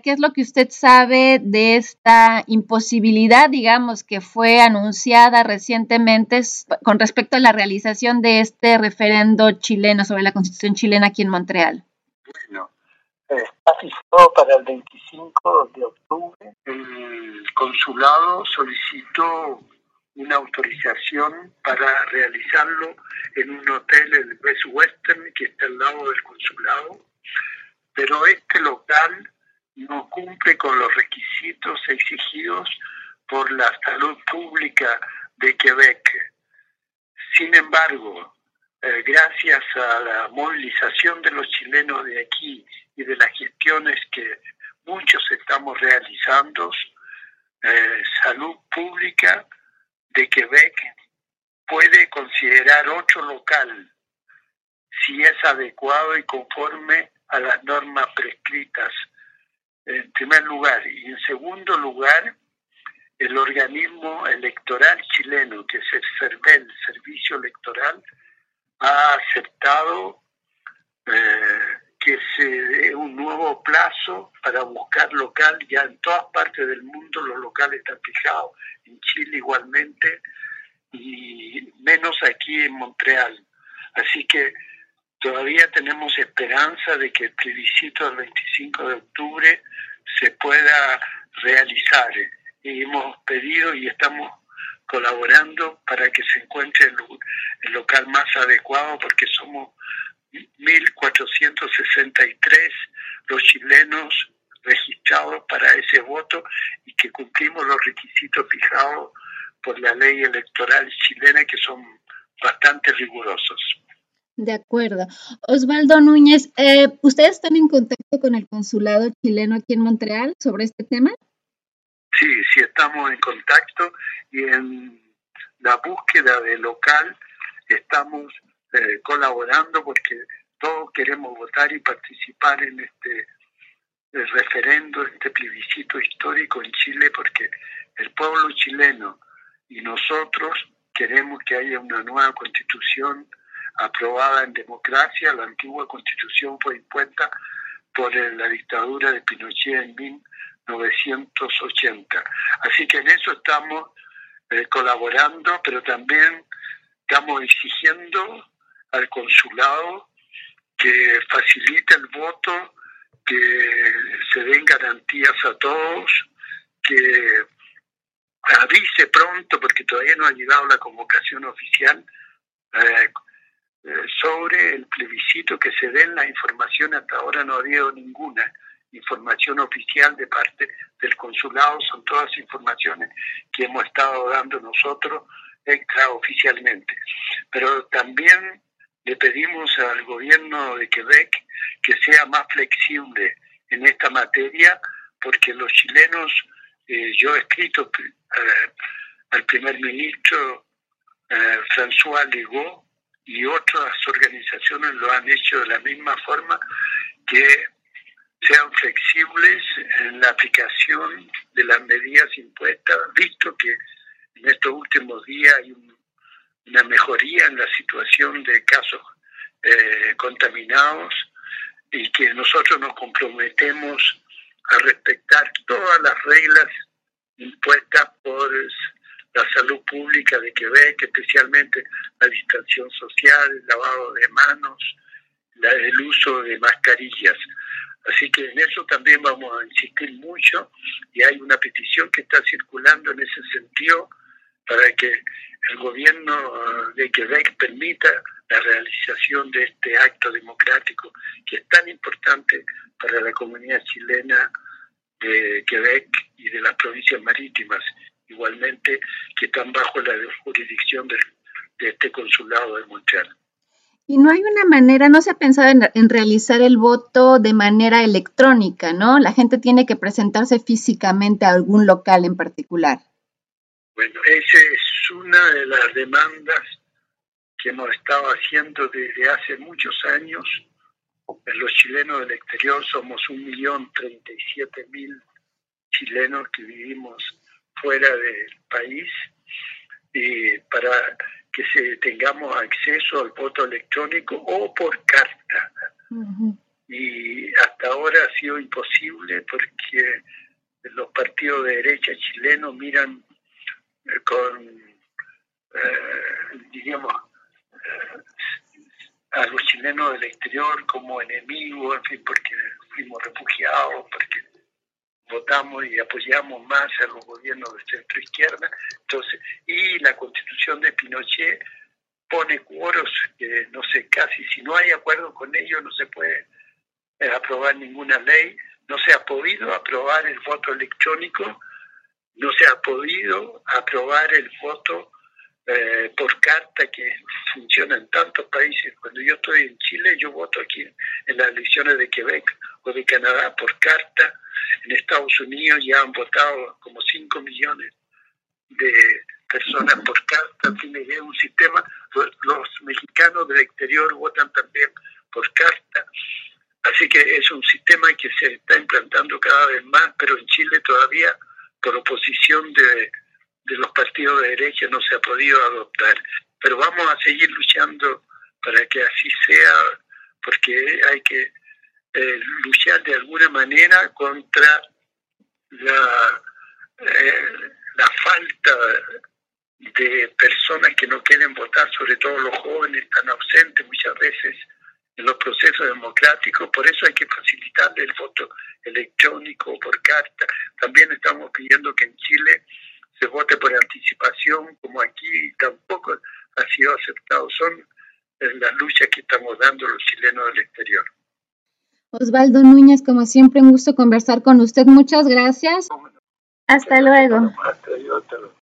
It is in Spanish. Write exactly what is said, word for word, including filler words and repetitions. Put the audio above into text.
¿Qué es lo que usted sabe de esta imposibilidad, digamos, que fue anunciada recientemente con respecto a la realización de este referendo chileno sobre la Constitución chilena aquí en Montreal? Bueno, está fijado para el veinticinco de octubre. El consulado solicitó una autorización para realizarlo en un hotel, el Best Western, que está al lado del consulado, pero este local no cumple con los requisitos exigidos por la salud pública de Quebec. Sin embargo, eh, gracias a la movilización de los chilenos de aquí y de las gestiones que muchos estamos realizando, eh, Salud Pública de Quebec puede considerar otro local si es adecuado y conforme a las normas prescritas, en primer lugar. Y en segundo lugar, el organismo electoral chileno, que es el CERVEL, Servicio Electoral, ha aceptado eh, que se dé un nuevo plazo para buscar local. Ya en todas partes del mundo los locales están fijados, en Chile igualmente, y menos aquí en Montreal. Así que todavía tenemos esperanza de que el plebiscito del veinticinco de octubre se pueda realizar. Y hemos pedido y estamos colaborando para que se encuentre el, el local más adecuado, porque somos mil cuatrocientos sesenta y tres los chilenos registrados para ese voto y que cumplimos los requisitos fijados por la ley electoral chilena, que son bastante rigurosos. De acuerdo. Osvaldo Núñez, eh, ¿ustedes están en contacto con el consulado chileno aquí en Montreal sobre este tema? Sí, sí estamos en contacto, y en la búsqueda de local estamos eh, colaborando, porque todos queremos votar y participar en este el referendo, este plebiscito histórico en Chile, porque el pueblo chileno y nosotros queremos que haya una nueva constitución aprobada en democracia. La antigua constitución fue impuesta por la dictadura de Pinochet en mil novecientos ochenta. Así que en eso estamos eh, colaborando, pero también estamos exigiendo al consulado que facilite el voto, que se den garantías a todos, que avise pronto, porque todavía no ha llegado la convocación oficial, eh, eh, sobre el plebiscito, que se den la información. Hasta ahora no ha habido ninguna información oficial de parte del consulado, son todas informaciones que hemos estado dando nosotros extraoficialmente. Pero también le pedimos al gobierno de Quebec que sea más flexible en esta materia, porque los chilenos, eh, yo he escrito eh, al primer ministro eh, François Legault, y otras organizaciones lo han hecho de la misma forma, que sean flexibles en la aplicación de las medidas impuestas, visto que en estos últimos días hay un, una mejoría en la situación de casos eh, contaminados, y que nosotros nos comprometemos a respetar todas las reglas impuestas por la salud pública de Quebec, especialmente la distancia social, el lavado de manos, la, el uso de mascarillas. Así que en eso también vamos a insistir mucho, y hay una petición que está circulando en ese sentido para que el gobierno de Quebec permita la realización de este acto democrático que es tan importante para la comunidad chilena de Quebec y de las provincias marítimas, igualmente, que están bajo la jurisdicción de, de este consulado de Montreal. Y no hay una manera, no se ha pensado en, en realizar el voto de manera electrónica, ¿no? La gente tiene que presentarse físicamente a algún local en particular. Bueno, esa es una de las demandas que hemos estado haciendo desde hace muchos años. Los chilenos del exterior somos un millón treinta y siete mil chilenos que vivimos fuera del país, y para que se tengamos acceso al voto electrónico o por carta. Uh-huh. y hasta ahora ha sido imposible porque los partidos de derecha chilenos miran eh, con, eh, diríamos, eh, a los chilenos del exterior como enemigos, en fin, porque fuimos refugiados, porque votamos y apoyamos más a los gobiernos de centro izquierda. Entonces, y la Constitución de Pinochet pone cuoros que no sé, casi si no hay acuerdo con ellos no se puede eh, aprobar ninguna ley, no se ha podido aprobar el voto electrónico, no se ha podido aprobar el voto eh, por carta que funciona en tantos países. Cuando yo estoy en Chile, yo voto aquí en las elecciones de Quebec o de Canadá por carta. En Estados Unidos ya han votado como cinco millones de personas por carta. En fin, es un sistema. Los, los mexicanos del exterior votan también por carta. Así que es un sistema que se está implantando cada vez más, pero en Chile todavía, por oposición de, de los partidos de derecha, no se ha podido adoptar. Pero vamos a seguir luchando para que así sea, porque hay que eh, luchar de alguna manera contra la, eh, la falta de personas que no quieren votar, sobre todo los jóvenes, están ausentes muchas veces en los procesos democráticos. Por eso hay que facilitarle el voto electrónico por carta. También estamos pidiendo que en Chile se vote por anticipación, como aquí tampoco ha sido aceptado. Son eh, las luchas que estamos dando los chilenos del exterior. Osvaldo Núñez, como siempre, un gusto conversar con usted. Muchas gracias. Hasta luego. Hasta luego.